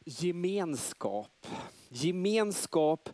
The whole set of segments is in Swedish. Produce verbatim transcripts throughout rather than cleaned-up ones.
Gemenskap. Gemenskap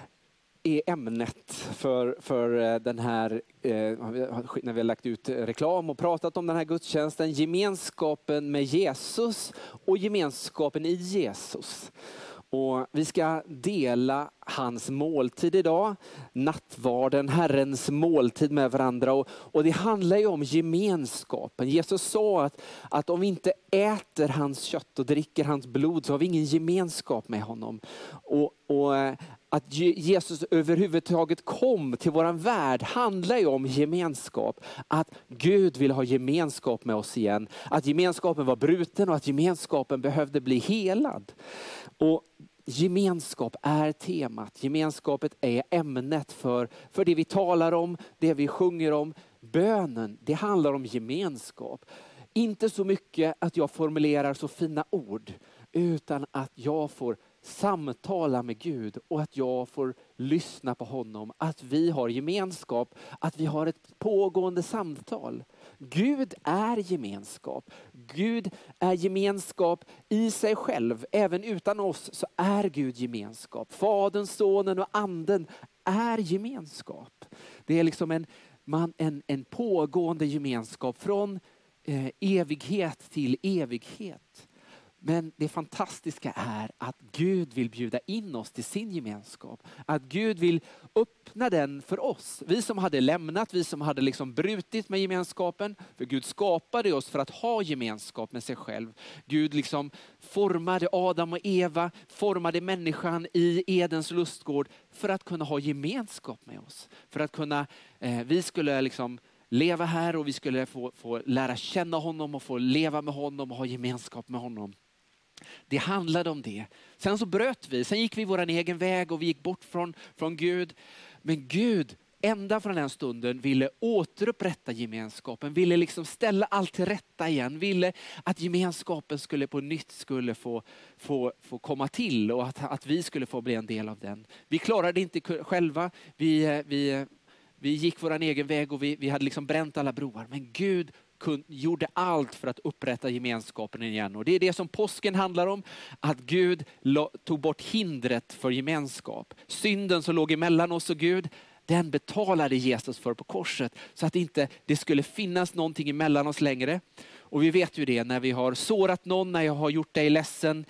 är ämnet för, för den här, eh, när vi har lagt ut reklam och pratat om den här gudstjänsten. Gemenskapen med Jesus och gemenskapen i Jesus. Och vi ska dela hans måltid idag, nattvarden, Herrens måltid med varandra. Och, och det handlar ju om gemenskapen. Jesus sa att, att om vi inte äter hans kött och dricker hans blod så har vi ingen gemenskap med honom. Och, och att Jesus överhuvudtaget kom till våran värld handlar ju om gemenskap. Att Gud vill ha gemenskap med oss igen. Att gemenskapen var bruten och att gemenskapen behövde bli helad. Och gemenskap är temat. Gemenskapet är ämnet för, för det vi talar om, det vi sjunger om. Bönen, det handlar om gemenskap. Inte så mycket att jag formulerar så fina ord, utan att jag får samtala med Gud och att jag får lyssna på honom. Att vi har gemenskap, att vi har ett pågående samtal. Gud är gemenskap. Gud är gemenskap i sig själv. Även utan oss så är Gud gemenskap. Fadern, sonen och anden är gemenskap. Det är liksom en, man, en, en pågående gemenskap från eh, evighet till evighet. Men det fantastiska är att Gud vill bjuda in oss till sin gemenskap. Att Gud vill öppna den för oss. Vi som hade lämnat, vi som hade liksom brutit med gemenskapen. För Gud skapade oss för att ha gemenskap med sig själv. Gud liksom formade Adam och Eva, formade människan i Edens lustgård för att kunna ha gemenskap med oss. För att kunna, eh, vi skulle liksom leva här och vi skulle få, få lära känna honom och få leva med honom och ha gemenskap med honom. Det handlade om det. Sen så bröt vi. Sen gick vi vår egen väg och vi gick bort från, från Gud. Men Gud, ända från den stunden, ville återupprätta gemenskapen. Ville liksom ställa allt till rätta igen. Ville att gemenskapen skulle på nytt skulle få, få, få komma till. Och att, att vi skulle få bli en del av den. Vi klarade det inte själva. Vi, vi, vi gick vår egen väg och vi, vi hade liksom bränt alla broar. Men Gud gjorde allt för att upprätta gemenskapen igen. Och det är det som påsken handlar om. Att Gud tog bort hindret för gemenskap. Synden som låg emellan oss och Gud, den betalade Jesus för på korset. Så att inte det skulle finnas någonting emellan oss längre. Och vi vet ju det, när vi har sårat någon, när jag har gjort dig ledsen,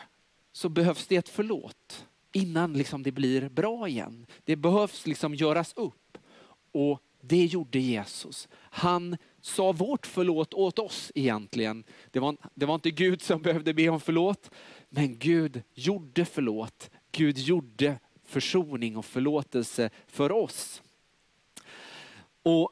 så behövs det ett förlåt. Innan liksom det blir bra igen. Det behövs liksom göras upp. Och det gjorde Jesus. Han sa vårt förlåt åt oss egentligen. Det var, det var inte Gud som behövde be om förlåt. Men Gud gjorde förlåt. Gud gjorde försoning och förlåtelse för oss. Och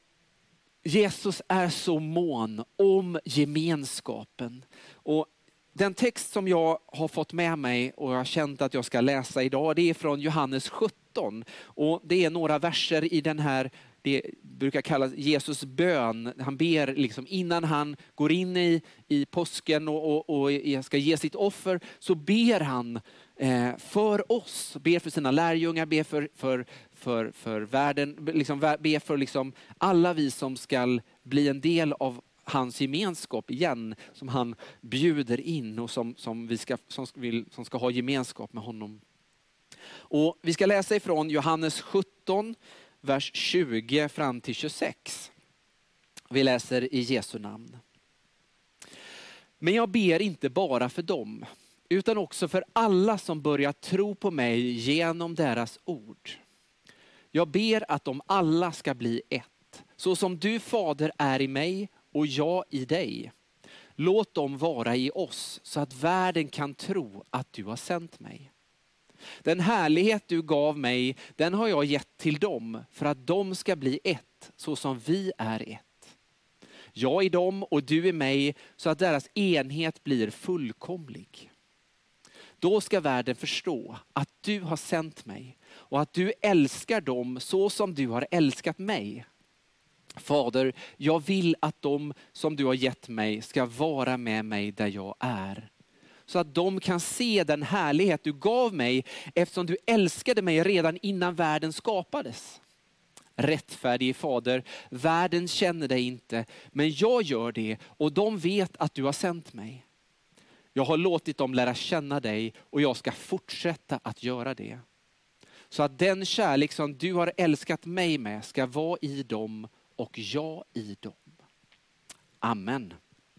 Jesus är så mån om gemenskapen. Och den text som jag har fått med mig och jag har känt att jag ska läsa idag, det är från Johannes sjutton. Och det är några verser i den här, det brukar kallas Jesus bön. Han ber liksom innan han går in i, i påsken och, och, och ska ge sitt offer, så ber han eh, för oss, ber för sina lärjungar, ber för, för, för, för världen, liksom, ber för liksom alla vi som ska bli en del av hans gemenskap igen, som han bjuder in och som, som, vi ska, som, vill, som ska ha gemenskap med honom. Och vi ska läsa ifrån Johannes sjutton, vers tjugo fram till tjugosex. Vi läser i Jesu namn. Men jag ber inte bara för dem, utan också för alla som börjar tro på mig genom deras ord. Jag ber att de alla ska bli ett, så som du, Fader, är i mig och jag i dig. Låt dem vara i oss, så att världen kan tro att du har sänt mig. Den härlighet du gav mig, den har jag gett till dem, för att de ska bli ett, så som vi är ett. Jag i dem och du i mig, så att deras enhet blir fullkomlig. Då ska världen förstå att du har sänt mig och att du älskar dem så som du har älskat mig. Fader, jag vill att de som du har gett mig ska vara med mig där jag är. Så att de kan se den härlighet du gav mig, eftersom du älskade mig redan innan världen skapades. Rättfärdig Fader, världen känner dig inte, men jag gör det och de vet att du har sänt mig. Jag har låtit dem lära känna dig och jag ska fortsätta att göra det. Så att den kärlek som du har älskat mig med ska vara i dem och jag i dem. Amen.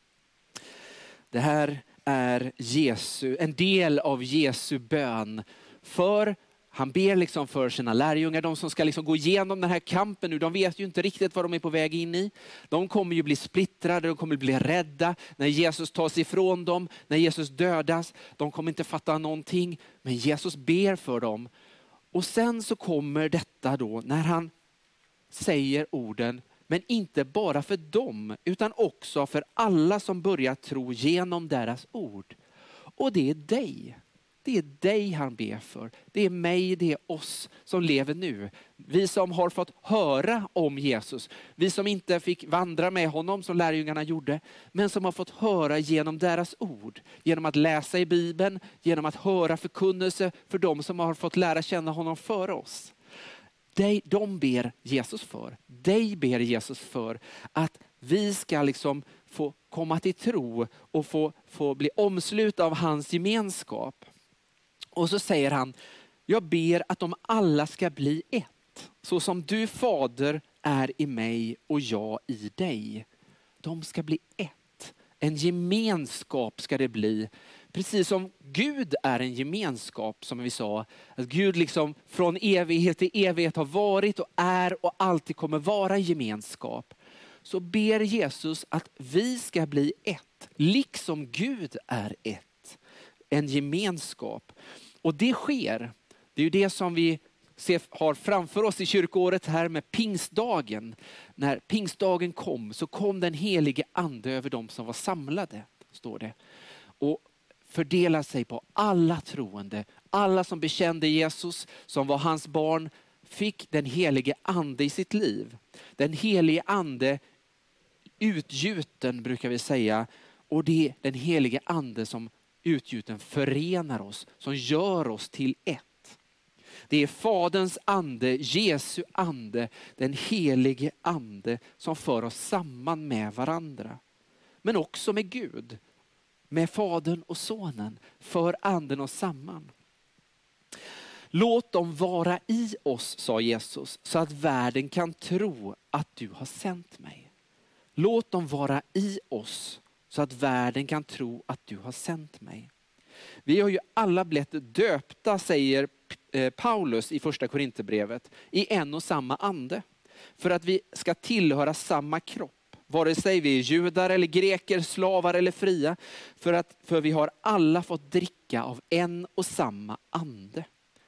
Det här är Jesu, en del av Jesu bön. För han ber liksom för sina lärjungar, de som ska liksom gå igenom den här kampen nu. De vet ju inte riktigt vad de är på väg in i. De kommer ju bli splittrade, de kommer bli rädda när Jesus tas ifrån dem, när Jesus dödas. De kommer inte fatta någonting, men Jesus ber för dem. Och sen så kommer detta då när han säger orden, men inte bara för dem utan också för alla som börjar tro genom deras ord. Och det är dig. Det är dig han ber för. Det är mig, det är oss som lever nu. Vi som har fått höra om Jesus. Vi som inte fick vandra med honom som lärjungarna gjorde. Men som har fått höra genom deras ord. Genom att läsa i Bibeln. Genom att höra förkunnelse för de som har fått lära känna honom för oss. De, de ber Jesus för. Dig ber Jesus för att vi ska liksom få komma till tro och få, få bli omslutna av hans gemenskap. Och så säger han, jag ber att de alla ska bli ett. Så som du fader är i mig och jag i dig. De ska bli ett. En gemenskap ska det bli. Precis som Gud är en gemenskap, som vi sa. Att Gud liksom från evighet till evighet har varit och är och alltid kommer vara gemenskap. Så ber Jesus att vi ska bli ett. Liksom Gud är ett. En gemenskap. Och det sker. Det är ju det som vi ser, har framför oss i kyrkoåret här med pingstdagen. När pingstdagen kom så kom den helige ande över dem som var samlade, står det. Och fördelar sig på alla troende. Alla som bekände Jesus, som var hans barn, fick den helige ande i sitt liv. Den helige ande utgjuten brukar vi säga. Och det är den helige ande som utgjuten förenar oss, som gör oss till ett. Det är Faderns ande, Jesu ande, den helige ande som för oss samman med varandra. Men också med Gud, med Fadern och Sonen, för anden oss samman. Låt dem vara i oss, sa Jesus, så att världen kan tro att du har sänt mig. Låt dem vara i oss så att världen kan tro att du har sänt mig. Vi har ju alla blivit döpta, säger Paulus i första Korinthierbrevet, i en och samma ande. För att vi ska tillhöra samma kropp. Vare sig vi är judar eller greker, slavar eller fria. För, att, för vi har alla fått dricka av en och samma ande.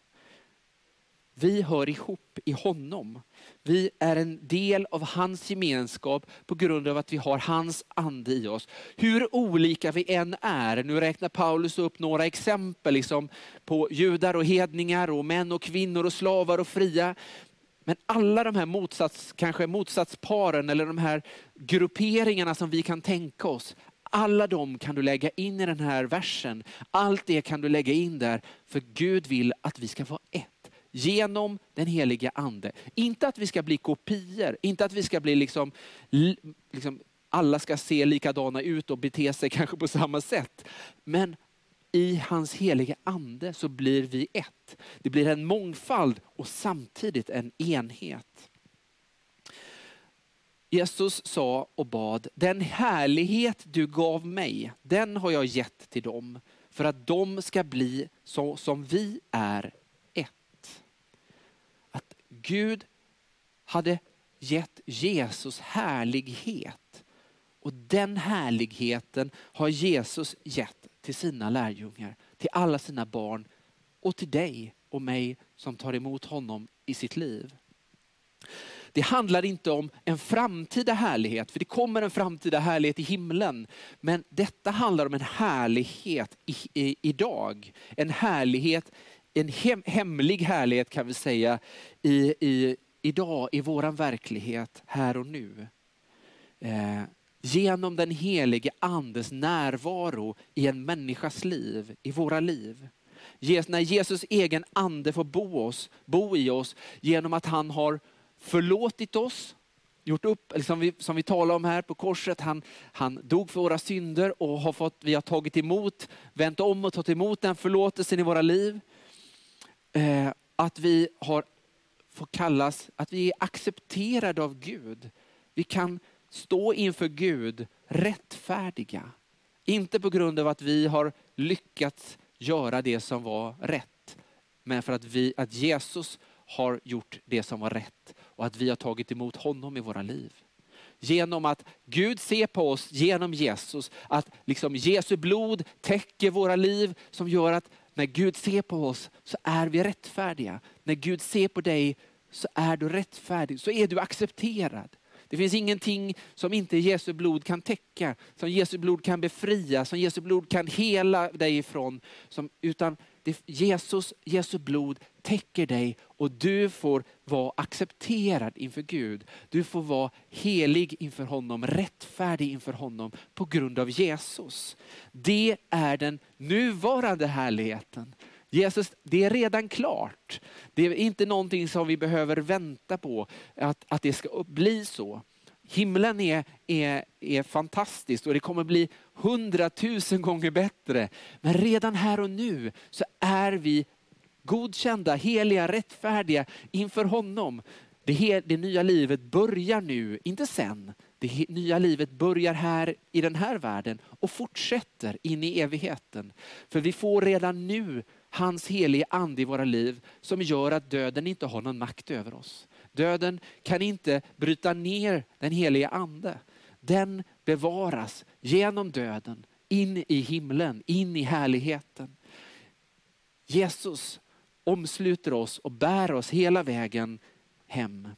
Vi hör ihop i honom. Vi är en del av hans gemenskap på grund av att vi har hans ande i oss. Hur olika vi än är. Nu räknar Paulus upp några exempel liksom, på judar och hedningar och män och kvinnor och slavar och fria. Men alla de här motsats, kanske motsatsparen eller de här grupperingarna som vi kan tänka oss. Alla de kan du lägga in i den här versen. Allt det kan du lägga in där. För Gud vill att vi ska vara ett. Genom den heliga ande. Inte att vi ska bli kopior. Inte att vi ska bli liksom, liksom alla ska se likadana ut och bete sig kanske på samma sätt. Men i hans heliga ande så blir vi ett. Det blir en mångfald och samtidigt en enhet. Jesus sa och bad, den härlighet du gav mig, den har jag gett till dem. För att de ska bli så som vi är. Gud hade gett Jesus härlighet. Och den härligheten har Jesus gett till sina lärjungar. Till alla sina barn. Och till dig och mig som tar emot honom i sitt liv. Det handlar inte om en framtida härlighet. För det kommer en framtida härlighet i himlen. Men detta handlar om en härlighet i, i, idag. En härlighet En hem, hemlig härlighet kan vi säga i, i, idag i våran verklighet här och nu. Eh, genom den helige andes närvaro i en människas liv, i våra liv. Jes, när Jesus egen ande får bo, oss, bo i oss genom att han har förlåtit oss gjort upp, liksom vi, som vi talar om här på korset. Han, han dog för våra synder och har fått, vi har tagit emot, vänt om och tagit emot den förlåtelsen i våra liv. Eh, att vi har får kallas, att vi är accepterade av Gud. Vi kan stå inför Gud rättfärdiga. Inte på grund av att vi har lyckats göra det som var rätt. Men för att, vi, att Jesus har gjort det som var rätt. Och att vi har tagit emot honom i våra liv. Genom att Gud ser på oss genom Jesus. Att liksom Jesu blod täcker våra liv. Som gör att när Gud ser på oss så är vi rättfärdiga. När Gud ser på dig så är du rättfärdig. Så är du accepterad. Det finns ingenting som inte Jesu blod kan täcka. Som Jesu blod kan befria. Som Jesu blod kan hela dig ifrån. Som, utan det, Jesus, Jesu blod täcker dig. Och du får vara accepterad inför Gud. Du får vara helig inför honom. Rättfärdig inför honom. På grund av Jesus. Det är den nuvarande härligheten. Jesus, det är redan klart. Det är inte någonting som vi behöver vänta på att, att det ska bli så. Himlen är, är, är fantastiskt och det kommer bli hundratusen gånger bättre. Men redan här och nu så är vi godkända, heliga, rättfärdiga inför honom. Det, he, det nya livet börjar nu, inte sen. Det he, nya livet börjar här i den här världen och fortsätter in i evigheten. För vi får redan nu hans helige ande i våra liv som gör att döden inte har någon makt över oss. Döden kan inte bryta ner den helige ande. Den bevaras genom döden in i himlen, in i härligheten. Jesus omsluter oss och bär oss hela vägen hem.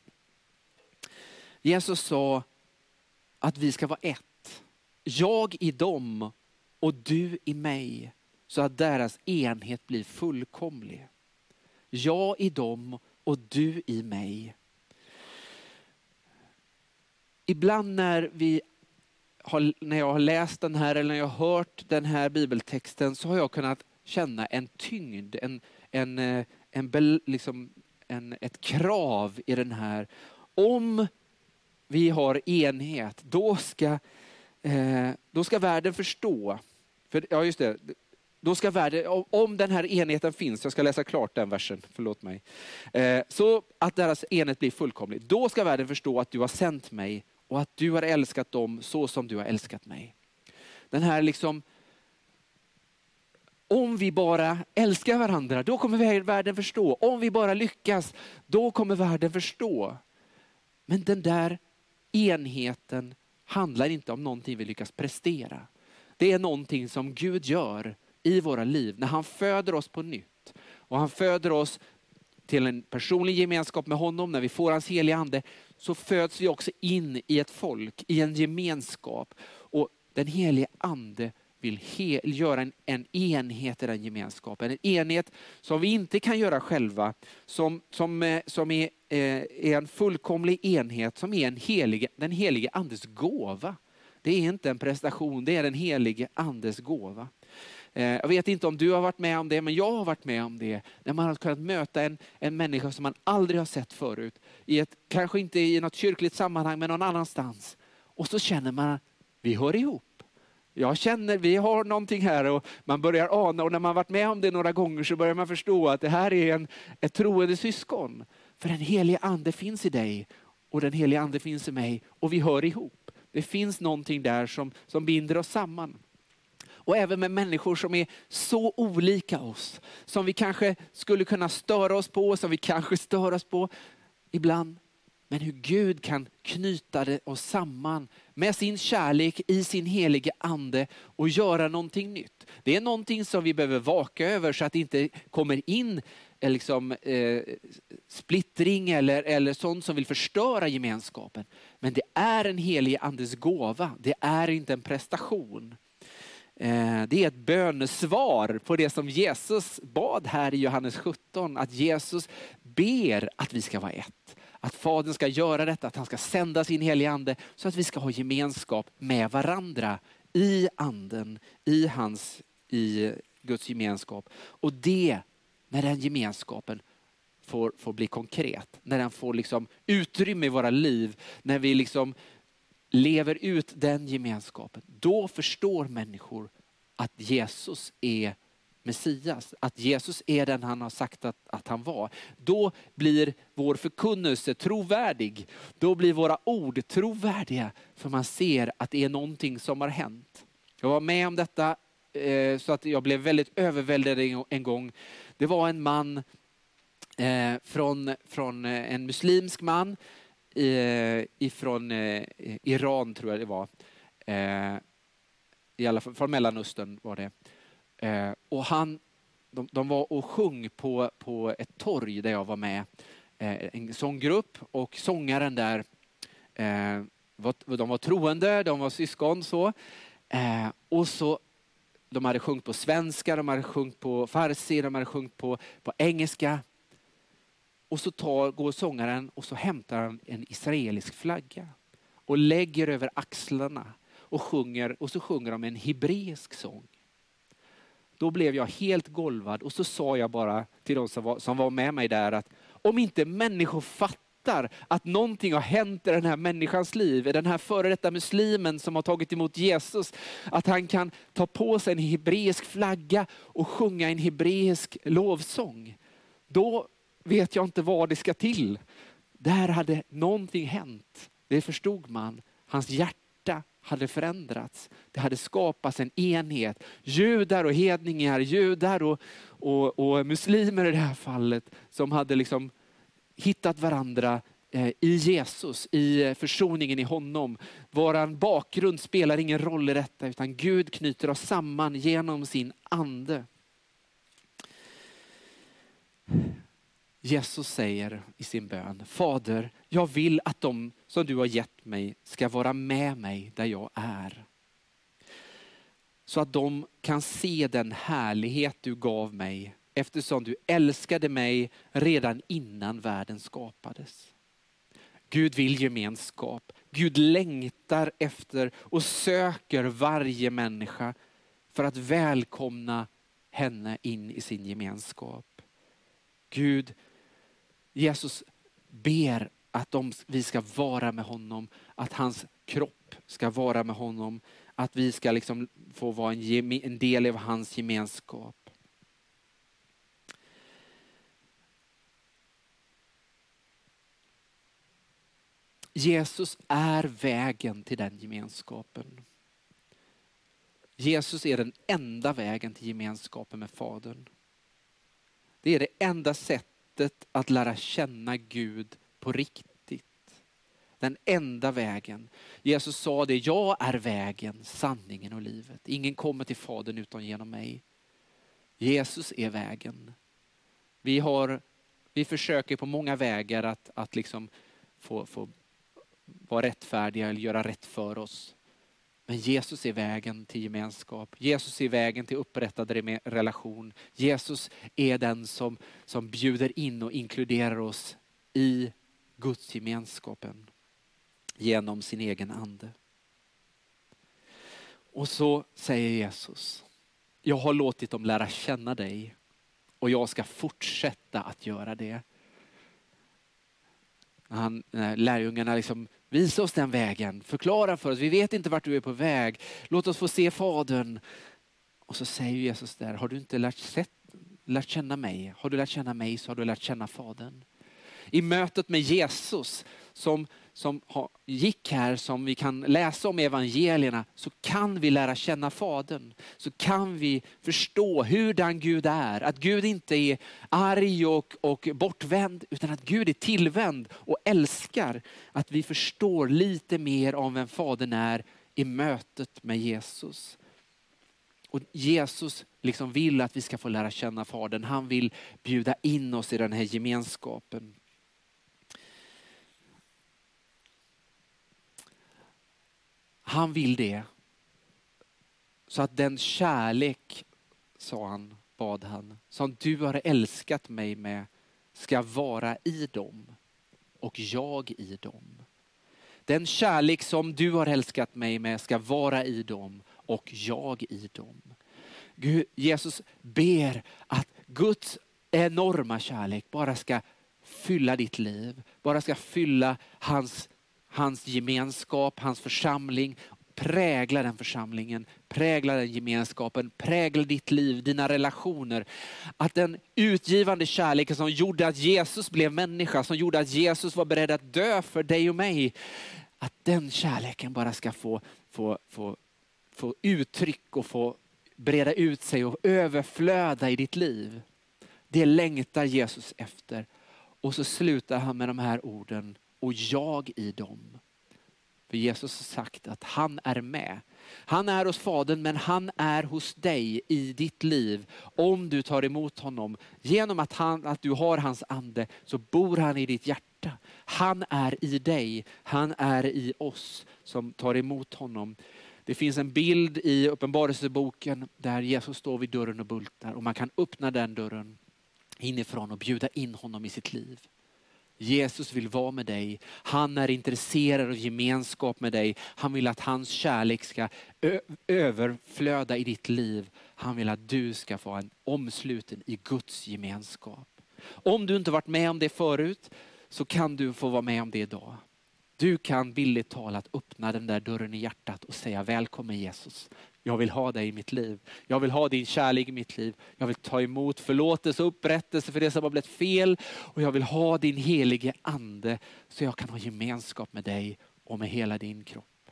Jesus sa att vi ska vara ett. Jag i dem och du i mig. Så att deras enhet blir fullkomlig. Jag i dem och du i mig. Ibland när, vi har, när jag har läst den här eller när jag har hört den här bibeltexten så har jag kunnat känna en tyngd, en, en, en, liksom en, ett krav i den här. Om vi har enhet, då ska, eh, då ska världen förstå. För, ja just det. Då ska världen, om den här enheten finns, jag ska läsa klart den versen, förlåt mig. Eh, så att deras enhet blir fullkomlig. Då ska världen förstå att du har sänt mig och att du har älskat dem så som du har älskat mig. Den här liksom, om vi bara älskar varandra, då kommer världen förstå. Om vi bara lyckas, då kommer världen förstå. Men den där enheten handlar inte om någonting vi lyckas prestera. Det är någonting som Gud gör i våra liv när han föder oss på nytt. Och han föder oss till en personlig gemenskap med honom. När vi får hans heliga ande så föds vi också in i ett folk, i en gemenskap. Och den heliga ande vill he- göra en, en enhet i den gemenskapen. En enhet som vi inte kan göra själva. Som, som, som är, är en fullkomlig enhet som är en helige, den helige andes gåva. Det är inte en prestation, det är den helige andes gåva. Jag vet inte om du har varit med om det, men jag har varit med om det. När man har kunnat möta en, en människa som man aldrig har sett förut. I ett, kanske inte i något kyrkligt sammanhang, men någon annanstans. Och så känner man att vi hör ihop. Jag känner, vi har någonting här och man börjar ana. Och när man har varit med om det några gånger så börjar man förstå att det här är en, ett troende syskon. För den helige ande finns i dig och den helige ande finns i mig. Och vi hör ihop. Det finns någonting där som, som binder oss samman. Och även med människor som är så olika oss. Som vi kanske skulle kunna störa oss på. Som vi kanske stör oss på ibland. Men hur Gud kan knyta det oss samman med sin kärlek i sin helige ande. Och göra någonting nytt. Det är någonting som vi behöver vaka över. Så att det inte kommer in liksom, eh, splittring. Eller, eller sånt som vill förstöra gemenskapen. Men det är en helige andes gåva. Det är inte en prestation. Det är ett bönesvar på det som Jesus bad här i Johannes sjutton. Att Jesus ber att vi ska vara ett. Att Fadern ska göra detta, att han ska sända sin helige ande. Så att vi ska ha gemenskap med varandra i anden, i hans, i Guds gemenskap. Och det, när den gemenskapen får, får bli konkret. När den får liksom utrymme i våra liv. När vi liksom lever ut den gemenskapen. Då förstår människor att Jesus är Messias. Att Jesus är den han har sagt att, att han var. Då blir vår förkunnelse trovärdig. Då blir våra ord trovärdiga. För man ser att det är någonting som har hänt. Jag var med om detta eh, så att jag blev väldigt överväldigad en gång. Det var en man eh, från, från en muslimsk man eh, ifrån eh, Iran tror jag det var. Eh, I alla fall från Mellanöstern var det. Eh, och han, de, de var och sjöng på, på ett torg där jag var med. Eh, en sånggrupp och sångaren där eh, var, de var troende, de var syskon så. Eh, och så de hade sjungit på svenska, de hade sjungit på farsi, de hade sjungit på, på engelska. Och så tar, går sångaren och så hämtar han en israelisk flagga och lägger över axlarna och sjunger, och så sjunger de en hebreisk sång. Då blev jag helt golvad och så sa jag bara till de som var, som var med mig där att om inte människor fattar att någonting har hänt i den här människans liv, i den här före detta muslimen som har tagit emot Jesus, att han kan ta på sig en hebreisk flagga och sjunga en hebreisk lovsång. Då vet jag inte vad det ska till. Där hade någonting hänt. Det förstod man. Hans hjärta hade förändrats. Det hade skapats en enhet. Judar och hedningar, judar och, och, och muslimer i det här fallet, som hade liksom hittat varandra eh, i Jesus, i försoningen i honom. Våran bakgrund spelar ingen roll i detta, utan Gud knyter oss samman genom sin ande. Jesus säger i sin bön: Fader, jag vill att de som du har gett mig ska vara med mig där jag är. Så att de kan se den härlighet du gav mig, eftersom du älskade mig redan innan världen skapades. Gud vill gemenskap. Gud längtar efter och söker varje människa för att välkomna henne in i sin gemenskap. Gud, Jesus ber att de, vi ska vara med honom, att hans kropp ska vara med honom, att vi ska liksom få vara en, en del av hans gemenskap. Jesus är vägen till den gemenskapen. Jesus är den enda vägen till gemenskapen med Fadern. Det är det enda sättet att lära känna Gud på riktigt. Den enda vägen. Jesus sa det: jag är vägen, sanningen och livet. Ingen kommer till Fadern utan genom mig. Jesus är vägen. Vi, har, vi försöker på många vägar att, att liksom få, få vara rättfärdiga eller göra rätt för oss. Men Jesus är vägen till gemenskap. Jesus är vägen till upprättad relation. Jesus är den som, som bjuder in och inkluderar oss i Guds gemenskapen genom sin egen ande. Och så säger Jesus: jag har låtit dem lära känna dig och jag ska fortsätta att göra det. Han, lärjungarna liksom: visa oss den vägen, förklara för oss, vi vet inte vart du är på väg, låt oss få se Fadern. Och så säger Jesus där: har du inte lärt, sett, lärt känna mig? Har du lärt känna mig så har du lärt känna Fadern. I mötet med Jesus som, som har, gick här, som vi kan läsa om i evangelierna, så kan vi lära känna Fadern. Så kan vi förstå hur den Gud är. Att Gud inte är arg och, och bortvänd, utan att Gud är tillvänd och älskar. Att vi förstår lite mer om vem Fadern är i mötet med Jesus. Och Jesus liksom vill att vi ska få lära känna Fadern. Han vill bjuda in oss i den här gemenskapen. Han vill det. Så att den kärlek, sa han, bad han, som du har älskat mig med, ska vara i dem och jag i dem. Den kärlek som du har älskat mig med ska vara i dem och jag i dem. Gud, Jesus ber att Guds enorma kärlek bara ska fylla ditt liv. Bara ska fylla hans, hans gemenskap, hans församling. Prägla den församlingen, prägla den gemenskapen, prägla ditt liv, dina relationer. Att den utgivande kärleken som gjorde att Jesus blev människa, som gjorde att Jesus var beredd att dö för dig och mig. Att den kärleken bara ska få, få, få, få uttryck och få breda ut sig och överflöda i ditt liv. Det längtar Jesus efter. Och så slutar han med de här orden, och jag i dem. För Jesus har sagt att han är med. Han är hos Fadern, men han är hos dig i ditt liv. Om du tar emot honom. Genom att, han, att du har hans ande så bor han i ditt hjärta. Han är i dig. Han är i oss som tar emot honom. Det finns en bild i Uppenbarelseboken där Jesus står vid dörren och bultar. Och man kan öppna den dörren inifrån och bjuda in honom i sitt liv. Jesus vill vara med dig. Han är intresserad av gemenskap med dig. Han vill att hans kärlek ska ö- överflöda i ditt liv. Han vill att du ska få en omsluten i Guds gemenskap. Om du inte varit med om det förut så kan du få vara med om det idag. Du kan billigt talat öppna den där dörren i hjärtat och säga välkommen Jesus. Jag vill ha dig i mitt liv. Jag vill ha din kärlek i mitt liv. Jag vill ta emot förlåtelse och upprättelse för det som har blivit fel. Och jag vill ha din helige ande så jag kan ha gemenskap med dig och med hela din kropp.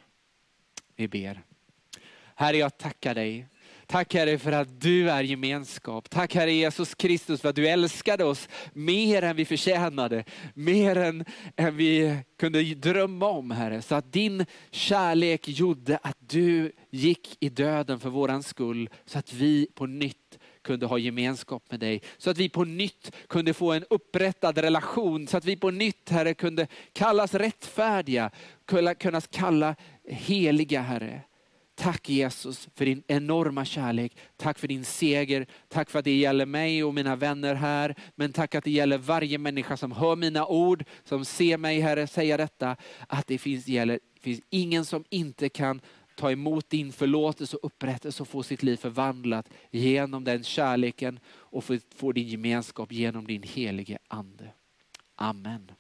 Vi ber. Herre, jag tackar dig. Tack Herre för att du är gemenskap. Tack Herre Jesus Kristus för att du älskade oss mer än vi förtjänade. Mer än, än vi kunde drömma om Herre. Så att din kärlek gjorde att du gick i döden för våran skull. Så att vi på nytt kunde ha gemenskap med dig. Så att vi på nytt kunde få en upprättad relation. Så att vi på nytt Herre kunde kallas rättfärdiga. Kunna kalla heliga Herre. Tack Jesus för din enorma kärlek. Tack för din seger. Tack för att det gäller mig och mina vänner här. Men tack att det gäller varje människa som hör mina ord. Som ser mig Herre säga detta. Att det finns, gäller, finns ingen som inte kan ta emot din förlåtelse och upprättelse och få sitt liv förvandlat genom den kärleken. Och få, få din gemenskap genom din helige ande. Amen.